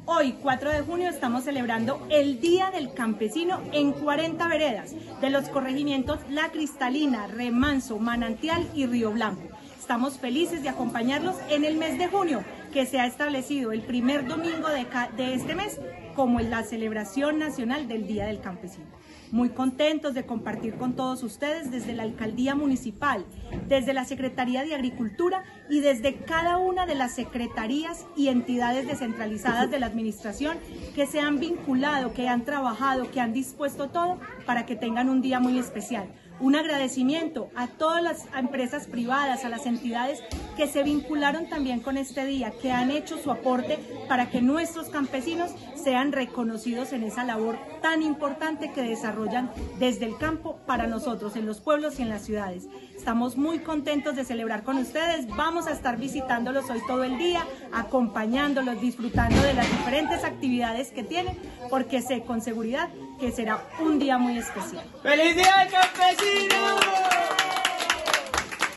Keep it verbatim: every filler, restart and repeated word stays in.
Hoy, cuatro de junio, estamos celebrando el Día del Campesino en cuarenta veredas de los corregimientos La Cristalina, Remanso, Manantial y Río Blanco. Estamos felices de acompañarlos en el mes de junio, que se ha establecido el primer domingo de, de este mes como la celebración nacional del Día del Campesino. Muy contentos de compartir con todos ustedes desde la Alcaldía Municipal, desde la Secretaría de Agricultura y desde cada una de las secretarías y entidades descentralizadas de la administración que se han vinculado, que han trabajado, que han dispuesto todo para que tengan un día muy especial. Un agradecimiento a todas las empresas privadas, a las entidades que se vincularon también con este día, que han hecho su aporte para que nuestros campesinos sean reconocidos en esa labor tan importante que desarrollan desde el campo para nosotros, en los pueblos y en las ciudades. Estamos muy contentos de celebrar con ustedes, vamos a estar visitándolos hoy todo el día, acompañándolos, disfrutando de las diferentes actividades que tienen, porque sé con seguridad que será un día muy especial. ¡Feliz Día del Campesino!